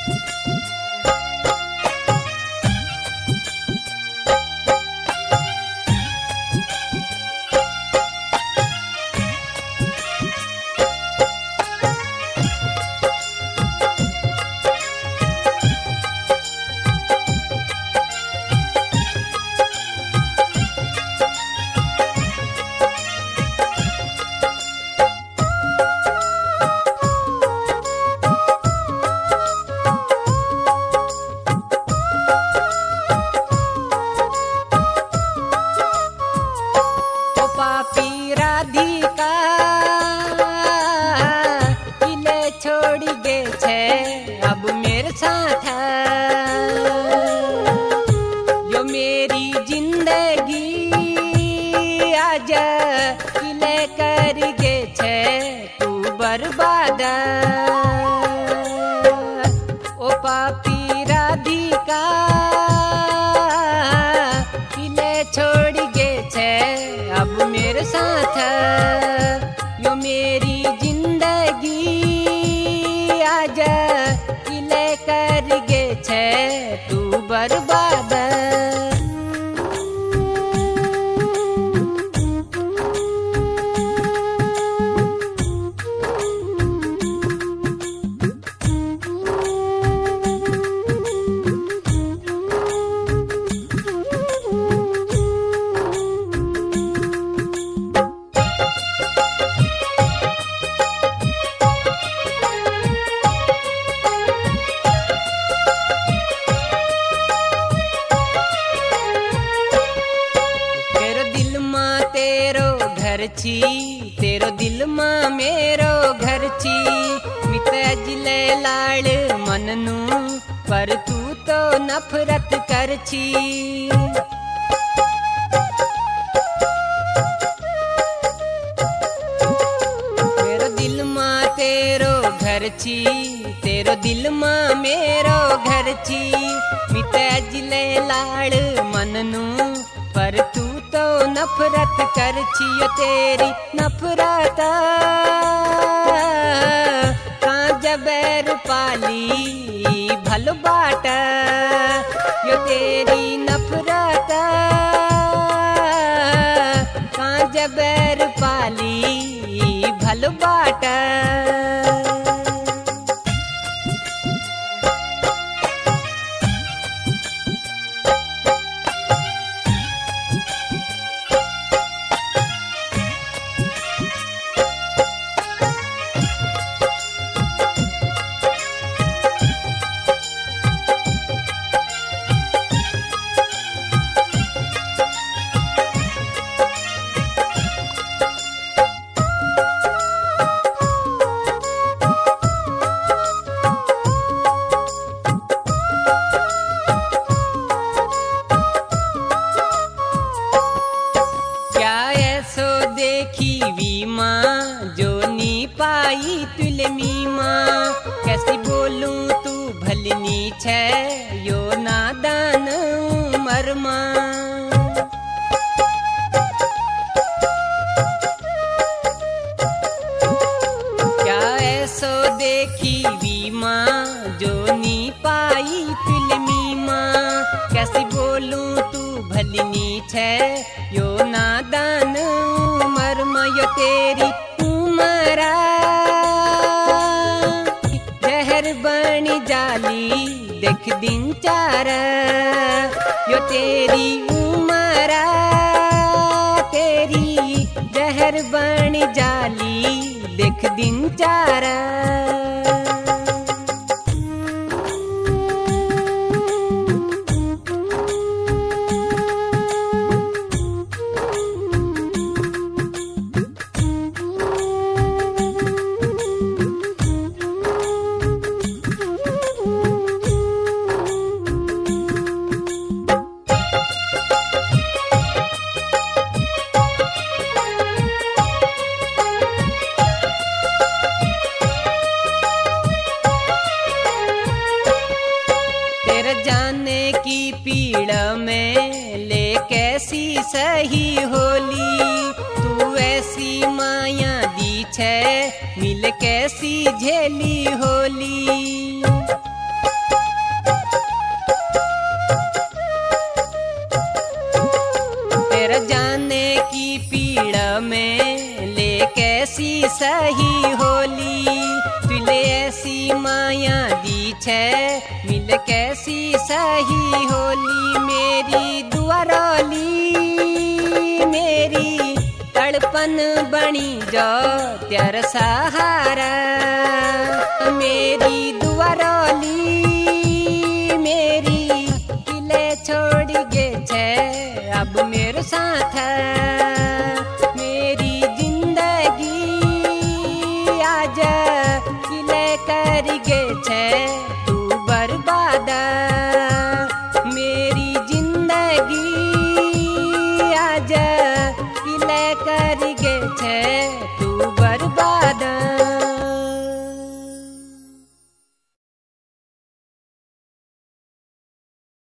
बर्बाद ओ पापी राधिका किले छोड़ गे छे अब मेरे साथ यो मेरी जिंदगी आज किले कर गे छे तू बर्बाद। तेरो दिल मां मेरो घर छी मिते जिले लाड़ मननू पर तू तो नफरत कर छी। तेरो दिल मां तेरो घर छी तेरो दिल मां मेरो घर छी मिते जिले लाड़ मननू पर तू तो नफरत कर छियो तेरी नफरत कांजबैर पाली भल बाट यो तेरी नफरत कांजबैर पाली भल बाट। कैसी बोलूं तू भलनी छे यो नादान उमर मां। क्या ऐसो देखी वी मां जो नी पाई फिल्मी मां कैसी बोलूं तू भलनी छे यो नादान उमर मां यो तेरी उमरा बनी जाली देख दिन चार यो तेरी उमरा तेरी जहर बनी जाली देख दिन चार। जाने की पीड़ा में ले कैसी सही होली तू ऐसी माया दी छे मिल कैसी झेली होली। कैसी माया दी छे मिल कैसी सही होली मेरी दुआरोली मेरी तड़पन बनी जो तेरा सहारा मेरी दुआरोली मेरी किले छोड़ गे छे अब मेरे साथ मेरी जिंदगी आज किले कर गे छे